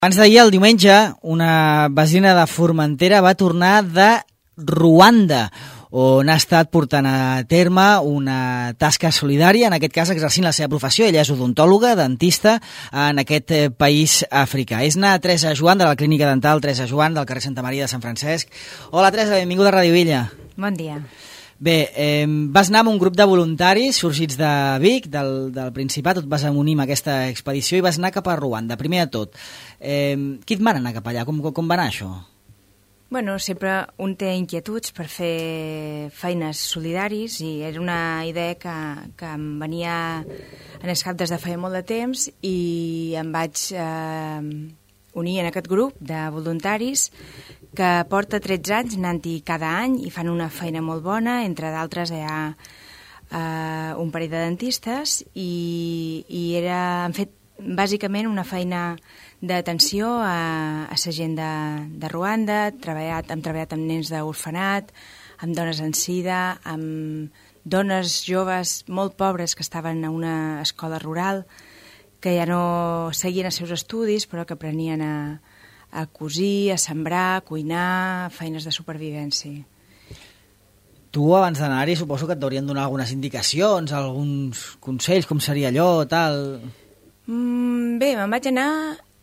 Abans d'ahir, el diumenge, una vesina de Formentera va tornar de Ruanda, on ha estat portant a terme una tasca solidària, en aquest cas exercint la seva professió. Ella és odontòloga, dentista, en aquest país africà. És na Teresa Joan, de la Clínica Dental Teresa Joan, del carrer Santa Maria de Sant Francesc. Hola, Teresa, benvinguda a Ràdio Villa. Bon dia. Bé, vas anar amb un grup de voluntaris sorgits de Vic, del Principat, et vas unir amb aquesta expedició i vas anar cap a Ruanda. Primer de tot, qui et van anar cap allà? Com va anar això? Bueno, sempre un té inquietuds per fer feines solidaris i era una idea que em venia en el cap des de feia molt de temps i em vaig unir en aquest grup de voluntaris que porta 13 anys anant-hi cada any i fan una feina molt bona. Entre d'altres hi ha un parell de dentistes i han fet bàsicament una feina d'atenció a la gent de Ruanda. Hem treballat amb nens d'orfenat, amb dones en sida, amb dones joves molt pobres que estaven a una escola rural, que ja no seguien els seus estudis però que aprenien a cosir, a sembrar, a cuinar, feines de supervivència. Tu, abans d'anar-hi, suposo que et deurien donar algunes indicacions, alguns consells, com seria allò, tal... Bé, me'n vaig anar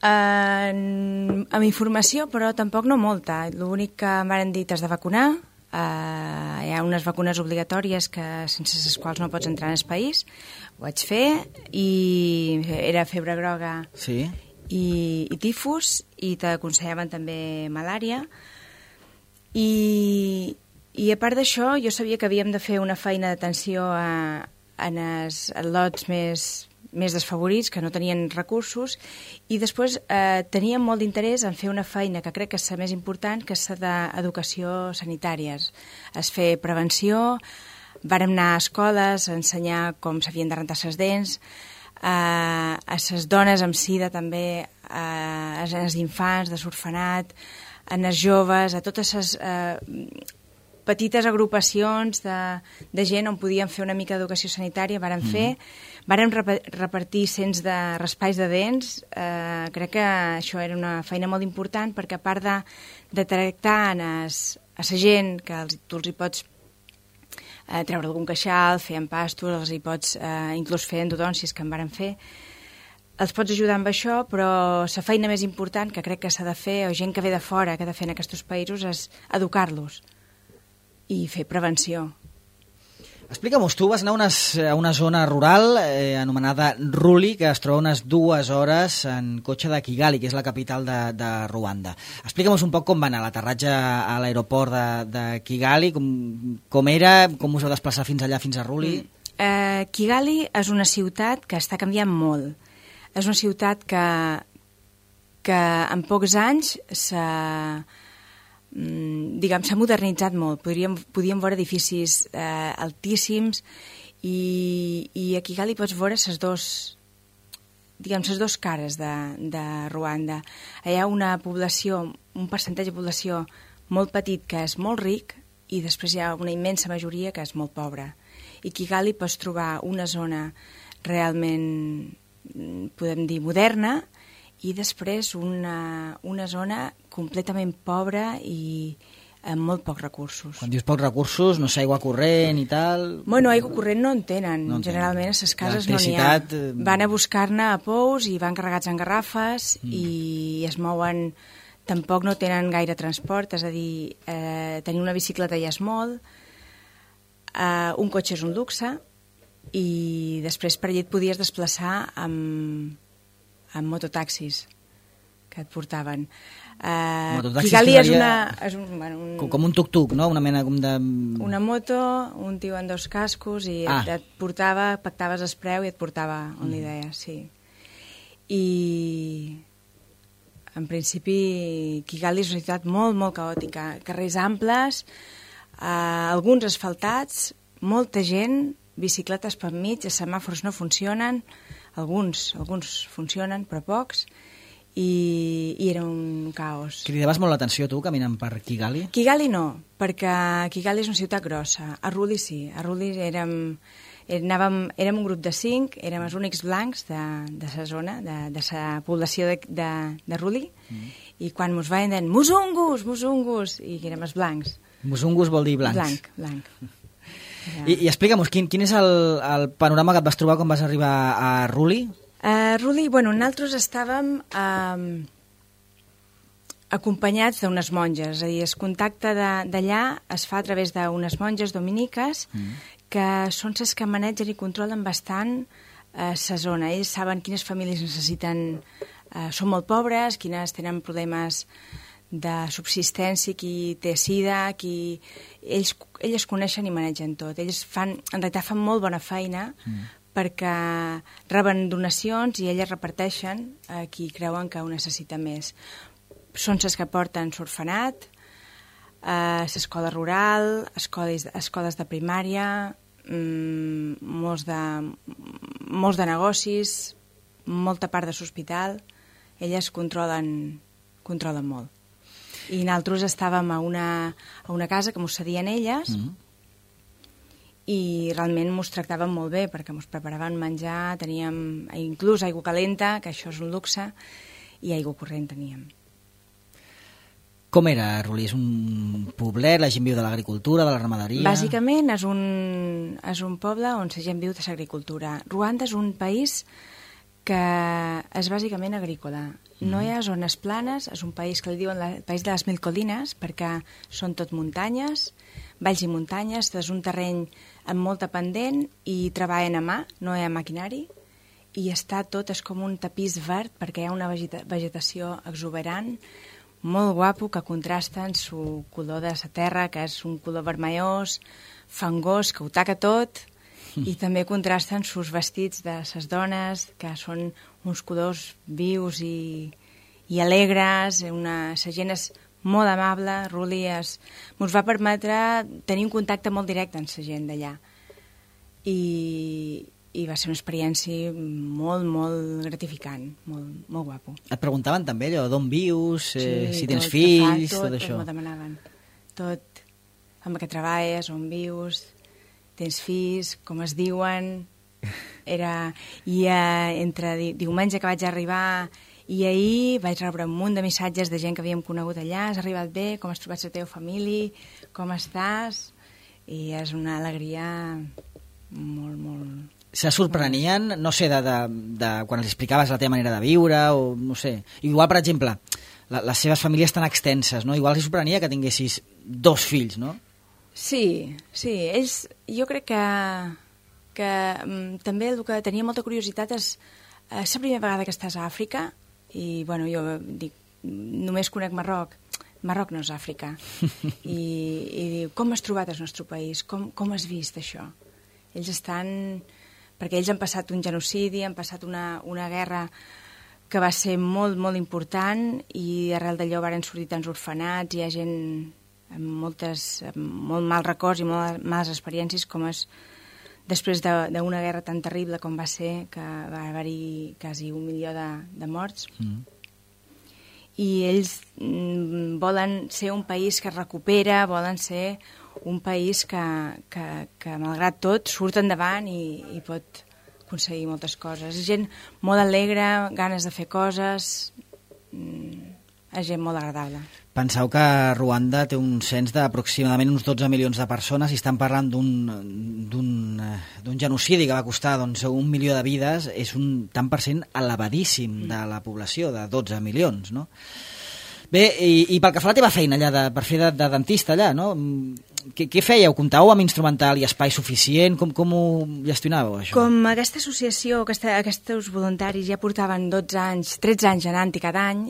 amb informació, però tampoc no molta. L'únic que em van dir t'has de vacunar. Hi ha unes vacunes obligatòries sense les quals no pots entrar en el país. Ho vaig fer i era febre groga, sí, i tifus, i t'aconsellaven també malària. I a part d'això, jo sabia que havíem de fer una feina d'atenció en els lots més desfavorits, que no tenien recursos, i després teníem molt d'interès en fer una feina que crec que és la més important, que és la d'educació sanitària. És fer prevenció, vàrem anar a escoles a ensenyar com s'havien de rentar les dents, a les dones amb sida també, als infants de l'orfenat, a les joves, a totes les petites agrupacions de gent on podíem fer una mica d'educació sanitària. Vàrem repartir cents de raspalls de dents. Crec que això era una feina molt important perquè a part de tractar a la gent, que tu els hi pots treure algun queixal, fer empastos, els hi pots inclús fer endodòncies, que en vàrem fer, els pots ajudar amb això, però la feina més important que crec que s'ha de fer, o gent que ve de fora que ha de fer en aquests països, és educar-los i fer prevenció. Explica'm-ho, tu vas anar a una zona rural anomenada Ruli, que es troba unes 2 hores en cotxe de Kigali, que és la capital de Ruanda. Explica'm un poc com va anar l'aterratge a l'aeroport de Kigali, com era, com us heu desplaçar fins allà, fins a Ruli? Kigali és una ciutat que està canviant molt. És una ciutat que en pocs anys s'ha modernitzat molt. Podíem veure edificis altíssims i a Kigali pots veure les dos cares de Ruanda. Hi ha una població, un percentatge de població molt petit que és molt ric i després hi ha una immensa majoria que és molt pobra. I Kigali pots trobar una zona realment, podem dir, moderna, i després una zona completament pobra i amb molt pocs recursos. Quan dius pocs recursos, no sé, aigua corrent i tal... Bueno, aigua corrent no en tenen. Generalment a les cases no n'hi ha. Van a buscar-ne a pous i van carregats en garrafes i es mouen... Tampoc no tenen gaire transport, és a dir, tenir una bicicleta ja és molt, un cotxe és un luxe i després per allà et podies desplaçar amb mototaxis que et portaven. Kigali és com un tuk-tuk, no? Una mena com de... Una moto, un tio amb 2 cascos i et portava, pactaves el preu i et portava on li deia, sí. I en principi Kigali és una ciutat molt, molt caòtica. Carrers amples, alguns asfaltats, molta gent, bicicletes per mig, els semàfors no funcionen, alguns funcionen, però pocs, i era un caos. Cridaves molt l'atenció, tu, caminant per Kigali? Kigali no, perquè Kigali és una ciutat grossa. A Ruli sí. A Ruli Érem un grup de 5, érem els únics blancs de la zona, de la població de Ruli, i quan mos veien deien musungus, musungus, i érem els blancs. Musungus vol dir blancs. Blanc. I explica'm-nos, quin és el panorama que et vas trobar quan vas arribar a Ruli? Ruli, nosaltres estàvem acompanyats d'unes monges, és a dir, el contacte d'allà es fa a través d'unes monges dominiques que són les que manegen i controlen bastant la zona. Ells saben quines famílies necessiten, són molt pobres, quines tenen problemes de subsistència, qui té sida, ells coneixen i manegen tot. Ells en realitat fan molt bona feina perquè reben donacions i elles reparteixen a qui creuen que ho necessita més. Són les que porten l'orfenat, l'escola rural, escoles de primària, molts de negocis, molta part de l'hospital. Elles controlen molt. I nosaltres estàvem a una casa que mos cedien elles i realment mos tractaven molt bé perquè mos preparaven menjar, teníem inclús aigua calenta, que això és un luxe, i aigua corrent teníem. Com era, Ruli? És un poblet, la gent viu de l'agricultura, de la ramaderia? Bàsicament és un poble on la gent viu de l'agricultura. Ruanda és un país que és bàsicament agrícola. No hi ha zones planes, és un país que li diuen el país de les 1000 codines perquè són tot muntanyes, valls i muntanyes, és un terreny amb molta pendent i treballen a mà, no hi ha maquinari, i està tot, és com un tapís verd perquè hi ha una vegetació exuberant, molt guapo, que contrasta amb el color de la terra, que és un color vermellós, fangós, que ho taca tot, i també contrasta amb els vestits de les dones, que són uns colors vius i alegres, la gent és molt amable, Ruli ens va permetre tenir un contacte molt directe amb la gent d'allà. I va ser una experiència molt, molt gratificant, molt guapo. Et preguntaven també allò, d'on vius, si tens fills, tot això? Tot m'ho demanaven. Tot, amb què treballes, on vius, tens fills, com es diuen. I entre diumenge que vaig arribar i ahir vaig rebre un munt de missatges de gent que havíem conegut allà, has arribat bé, com has trobat la teva família, com estàs, i és una alegria molt, molt... Se sorprenien, no sé, de quan els explicaves la teva manera de viure, o no sé. Igual, per exemple, les seves famílies tan extenses, no? Igual els sorprenia que tinguessis 2 fills, no? Sí, ells, jo crec que també el que tenia molta curiositat és la primera vegada que estàs a Àfrica, i jo dic, només conec Marroc. Marroc no és Àfrica. I diu, com has trobat el nostre país? Com has vist això? Ells estan... perquè ells han passat un genocidi, han passat una guerra que va ser molt, molt important, i arrel d'allò varen sortir tants orfenats, hi ha gent amb molt mal records i molt males experiències, com és després d'una guerra tan terrible com va ser, que va haver-hi quasi 1 milió de morts. I ells volen ser un país que es recupera, volen ser un país que malgrat tot, surt endavant i pot aconseguir moltes coses. És gent molt alegre, ganes de fer coses, és gent molt agradable. Penseu que Ruanda té un cens d'aproximadament uns 12 milions de persones i estan parlant d'un genocidi que va costar 1 milió de vides, és un tant per cent elevadíssim de la població, de 12 milions, no? Bé, i pel que fa a la teva feina allà, per fer de dentista allà, no? Què fèieu? Comptàveu amb instrumental i espai suficient? Com ho gestionàveu, això? Com aquesta associació, aquests voluntaris ja portaven 12 anys, 13 anys anant-hi cada any,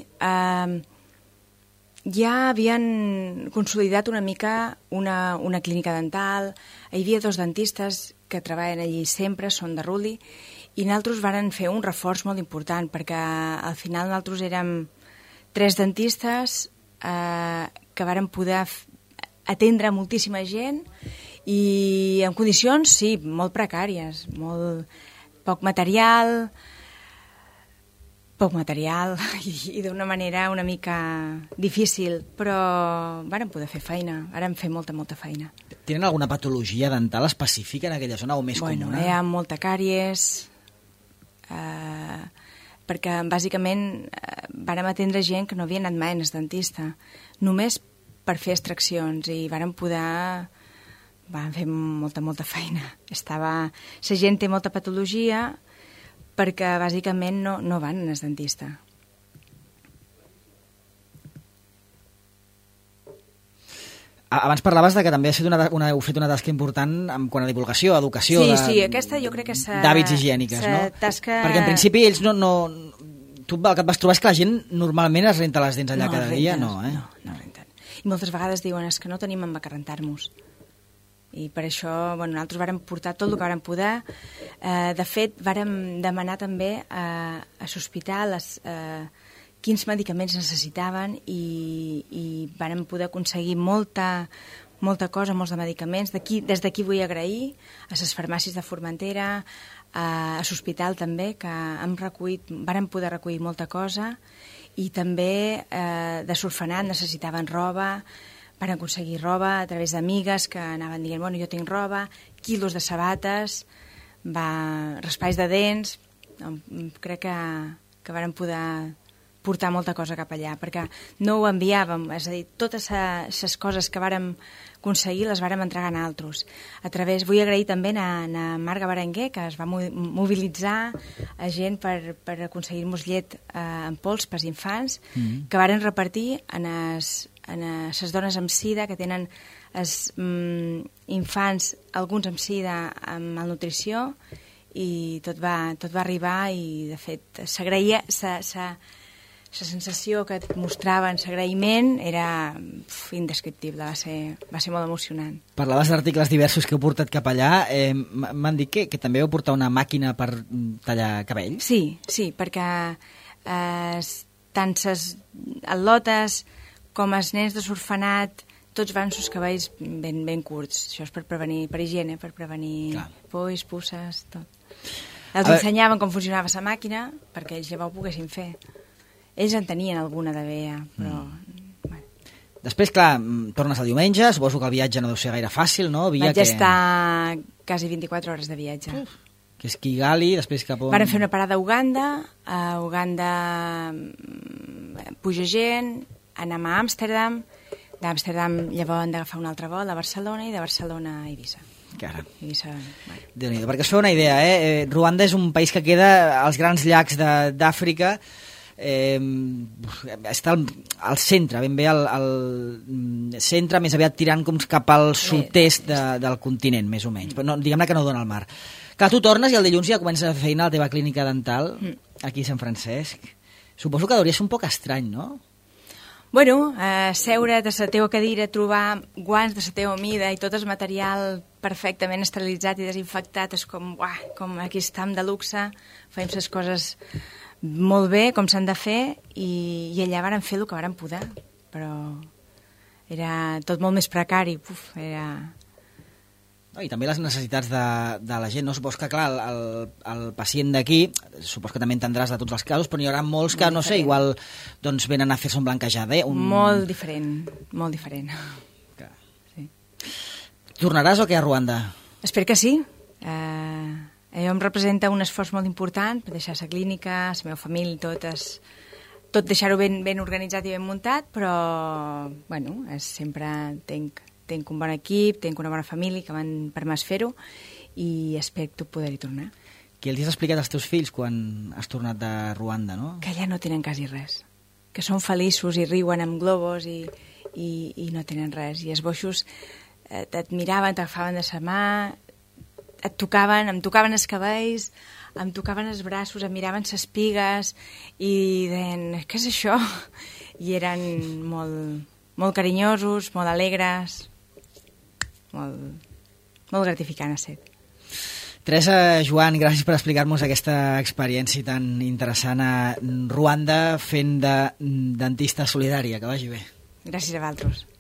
ja havien consolidat una mica una clínica dental. Hi havia 2 dentistes que treballen allí sempre, són de Ruli, i nosaltres varen fer un reforç molt important, perquè al final nosaltres érem 3 dentistes que varen poder atendre moltíssima gent, i en condicions, sí, molt precàries, molt poc material, Poc material i d'una manera una mica difícil, però vàrem poder fer feina, vàrem fer molta feina. Tenen alguna patologia dental específica en aquella zona o més comuna? Hi ha molta càries, perquè bàsicament vàrem atendre gent que no havia anat mai al dentista, només per fer extraccions, i vàrem fer molta feina. La gent té molta patologia perquè bàsicament no van al dentista. Abans parlaves de que també heu fet una tasca important quant a divulgació, educació... Sí, aquesta jo crec que d'hàbits higièniques, no? Tasca... Perquè en principi ells no... Tu el que et vas trobar és que la gent normalment es renta les dents allà cada dia, no, eh? No renten. I moltes vegades diuen que no tenim amb què rentar-nos. I per això nosaltres vàrem portar tot el que vàrem poder. De fet, vàrem demanar també a l'hospital quins medicaments necessitaven i vàrem poder aconseguir molta cosa, molts de medicaments. Des d'aquí vull agrair a les farmàcies de Formentera, a l'hospital també, que vàrem poder recollir molta cosa, i també de l'orfenat necessitaven roba. Van aconseguir roba a través d'amigues que anaven dient, jo tinc roba, quilos de sabates, raspalls de dents. Crec que vàrem poder portar molta cosa cap allà, perquè no ho enviàvem, és a dir, totes les coses que vàrem aconseguir les vàrem entregar a altres. Vull agrair també a Marga Berenguer, que es va mobilitzar a gent per aconseguir-nos llet en pols per als infants, que varen repartir a les dones amb sida, que tenen els infants, alguns amb sida, amb malnutrició, i tot va arribar, i de fet s'agraïa, la sensació que et mostraven, l'agraïment, era indescriptible, va ser molt emocionant. Parlaves d'articles diversos que heu portat cap allà. M'han dit que també heu portat una màquina per tallar cabells? Sí, perquè tant les al·lotes com els nens de l'orfenat, tots van sus cabells ben curts. Això és per higiene, per prevenir polls, puces, tot. Els ensenyaven com funcionava la màquina perquè ells ja ho poguessin fer. Ells en tenien alguna de vea, però... Després, clar, tornes el diumenge, suposo que el viatge no deu ser gaire fàcil, no? Vaig estar quasi 24 hores de viatge. Que és Kigali, després cap on... Vàrem fer una parada a Uganda. A Uganda puja gent, anem a Amsterdam. D'Amsterdam llavors hem d'agafar un altre vol a Barcelona, i de Barcelona a Eivissa. Caram. Eivissa, Déu-n'hi-do, perquè us feu una idea, Ruanda és un país que queda als grans llacs d'Àfrica, està al centre, ben bé al centre, més aviat tirant com cap al sud-est del continent, més o menys, però diguem-ne que no dona al mar. Clar, tu tornes i el dilluns ja comences a fer feina a la teva clínica dental, aquí a Sant Francesc. Suposo que hauria ser un poc estrany, no? Bueno, seure de la teva cadira, trobar guants de la teva mida i tot el material perfectament esterilitzat i desinfectat, és com aquí estem de luxe, fem les coses molt bé, com s'han de fer, i allà vàrem fer el que vàrem poder, però era tot molt més precari. I també les necessitats de la gent, no? Supos que, clar, el pacient d'aquí, supos que també entendràs de tots els casos, però n'hi haurà molts que, no sé, igual doncs venen a fer-se un blanquejada. Molt diferent, molt diferent. Sí. Tornaràs o què a Ruanda? Espero que sí. Allò em representa un esforç molt important per deixar la clínica, la meva família, tot deixar-ho ben organitzat i ben muntat, però, bueno, sempre tenc un bon equip, tenc una bona família que van per més fer-ho, i espero poder-hi tornar. Què els has explicat als teus fills quan has tornat de Ruanda, no? Que allà no tenen quasi res, que són feliços i riuen amb globus i no tenen res, i els boixos et miraven, t'agafaven de la mà, em tocaven els cabells, em tocaven els braços, em miraven les pigues i deien, què és això? I eren molt carinyosos, molt alegres, molt gratificant a ser. Teresa, Joan, gràcies per explicar-nos aquesta experiència tan interessant a Ruanda fent de dentista solidària. Que vagi bé. Gràcies a vosaltres.